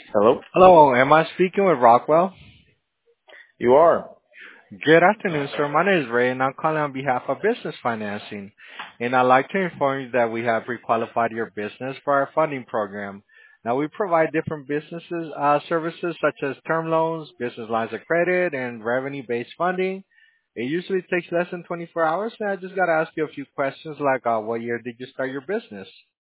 Hello? Hello, am I speaking with Rockwell? You are. Good afternoon, sir. My name is Ray, and I'm calling on behalf of Business Financing. And I'd like to inform you that we have requalified your business for our funding program. Now, we provide different businesses services such as term loans, business lines of credit, and revenue-based funding. It usually takes less than 24 hours, and I just got to ask you a few questions like, what year did you start your business?